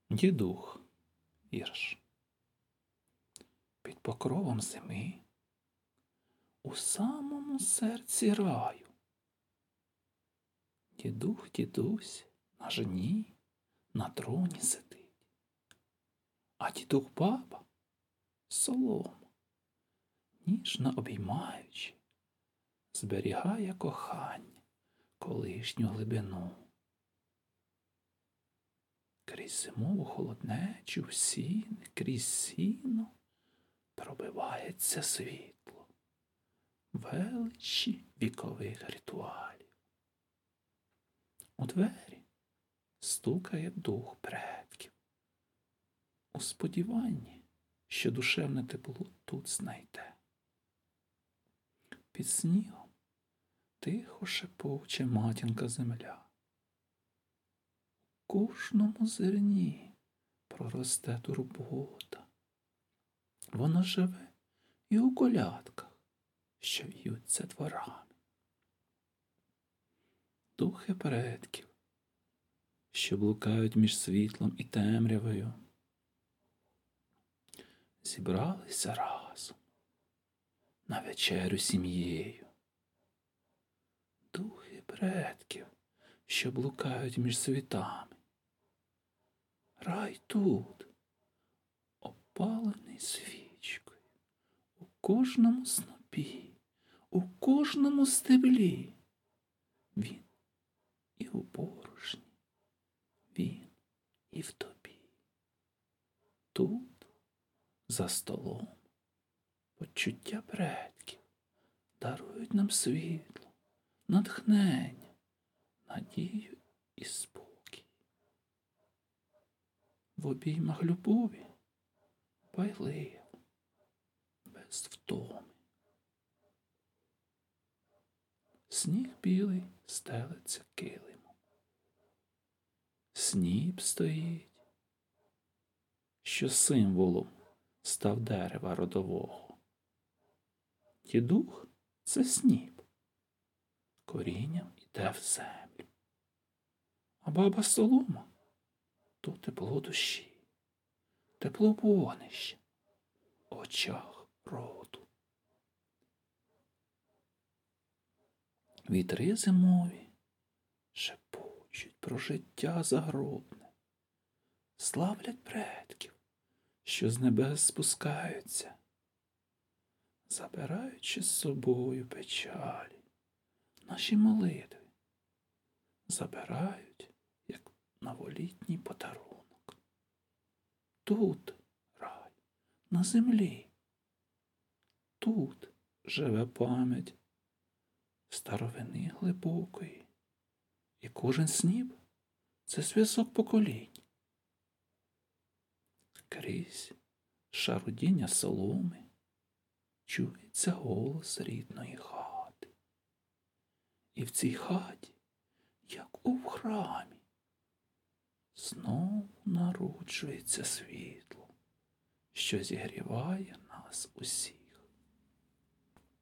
Дідух. Вірш. Під покровом зими, у самому серці раю, дідух, дідусь на жні на троні сидить, а дідух баба солому, ніжно обіймаючи, зберігає кохання, колишню глибину. Крізь зимову холоднечу в сіни, крізь сіно пробивається світло величі вікових ритуалів. У двері стукає дух предків у сподіванні, що душевне тепло тут знайде. Під снігом тихо шепоче матінка земля. У кожному зерні проросте турбота. Воно живе і у колядках, що в'ються дворами. Духи предків, що блукають між світлом і темрявою, зібралися разом на вечерю сім'єю. Духи предків, що блукають між світами. Рай тут, опалений свічкою, у кожному снопі, у кожному стеблі. Він і у борошні, він і в тобі. Тут, за столом, почуття предків дарують нам світло, натхнення, надію і спокій. В обіймах любові байливо, без втоми. Сніг білий стелиться килимом. Сніп стоїть, що символом став дерева родового. Дідух – це сніп, корінням іде в землю. А баба солома – то тепло душі, тепло вогнища в очах роду. Вітри зимові шепочуть про життя загробне, славлять предків, що з небес спускаються, забираючи з собою печалі, наші молитви, забирають, як новолітній подарунок. Тут рай, на землі, тут живе пам'ять старовини глибокої, і кожен сніп – це зв'язок поколінь. Крізь шарудіння соломи чується голос рідної хати. І в цій хаті, як у храмі, знов народжується світло, що зігріває нас усіх.